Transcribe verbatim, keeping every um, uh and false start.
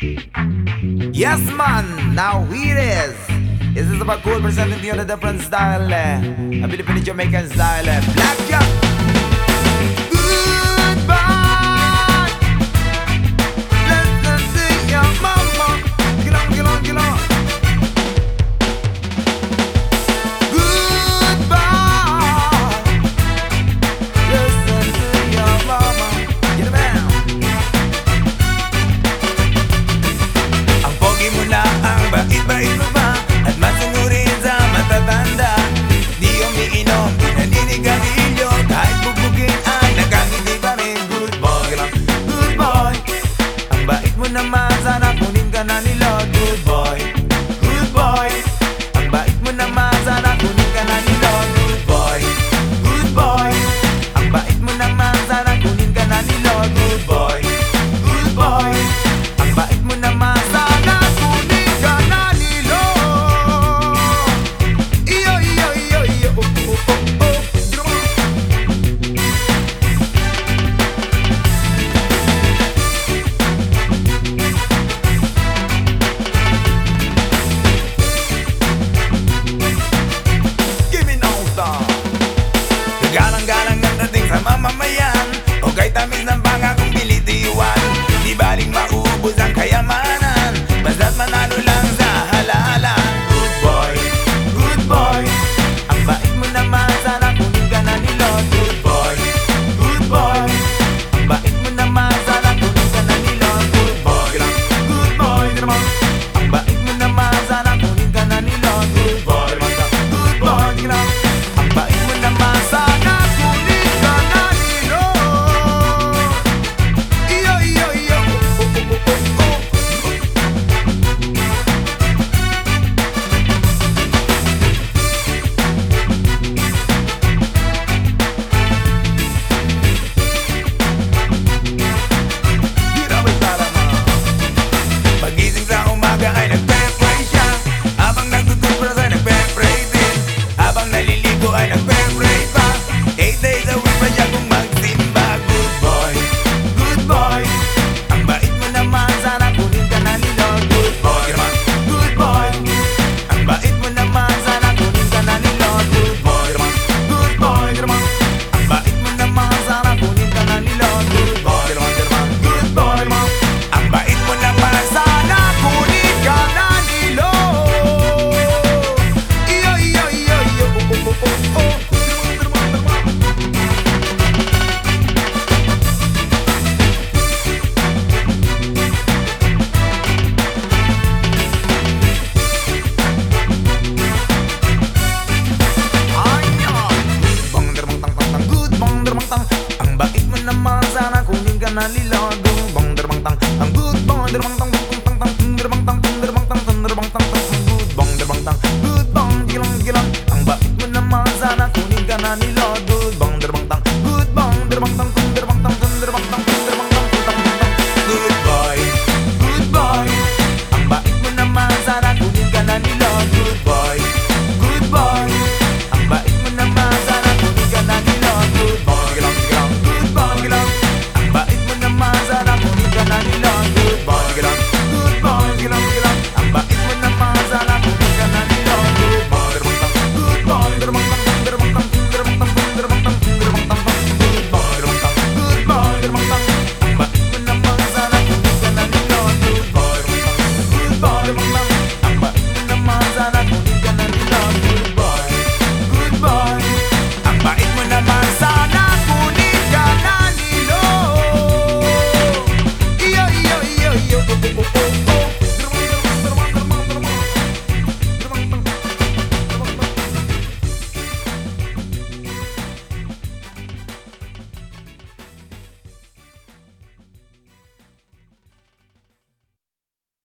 Yes man, now here it is. This is about cool presenting to you the different style eh. A Filipino Jamaican style eh. Black Jack. Goodbye. Let's see your mama. Get on, get on, get on. Goodbye. Listen to your mama. Get him out. Ang pogi mo na, ang bait-bait mo ba? At masunurin sa matatanda. Di umiinom, di naninigarilyo. Kahit bubugin ay nakangiti pa rin. Good boy, good boy. Ang bait mo naman, sana kunin ka na nila. Good boy, good boy. Ang bait mo naman, sana kunin ka na nila. Good boy, good boy. Ang bait mo naman, sana kunin ka na nila. Good boy, good boy. Ang bait mo naman, sana kunin ka na nila. Iyo, iyo, iyo, iyo. Oh, oh, oh, oh. Give me no star. Galang-galang ang dating sa mamamayan. O kay tamis ng pangakong bilitiwan. Di baling maubos ang kayamanan. Basta't manalo lang sa halalan. Good boy, good boy. Ang bait mo naman, sana kunin ka na nila. Good boy, good boy. Ang bait mo naman, sana kunin ka na nila. Good boy, good boy. Ang bait mo naman, sana kunin ka na nila. Good boy, good boy. Ang bait mo naman, sana kunin ka na nila. Iyo, iyo, iyo. Oh, oh, oh, oh, oh. Grabe talaga. Pagising sa umaga ay nagpe-pray siya. Habang nagtutubras ay nagpe-pray din. Habang naliligo ay nagpe-pray pa. Eight days a week pa siya kung magsimba. Good boy, good boy. Ang bait mo naman, sana kunin ka na nila. Good boy, good boy. Ang bait mo naman, sana kunin ka na nila. Good boy, good boy. Ang bait mo naman, sana kunin ka na nila. Good boy, good boy. Ang bait mo naman, sana kunin ka na nila. Iyo, iyo, iyo, iyo. Oh, oh, oh, oh. Bang dermang tang tang tang, good bang dermang tang. Ang bait mo naman, sana kunin ka na nila. Good bang dermang tang, ang good bang dermang tang.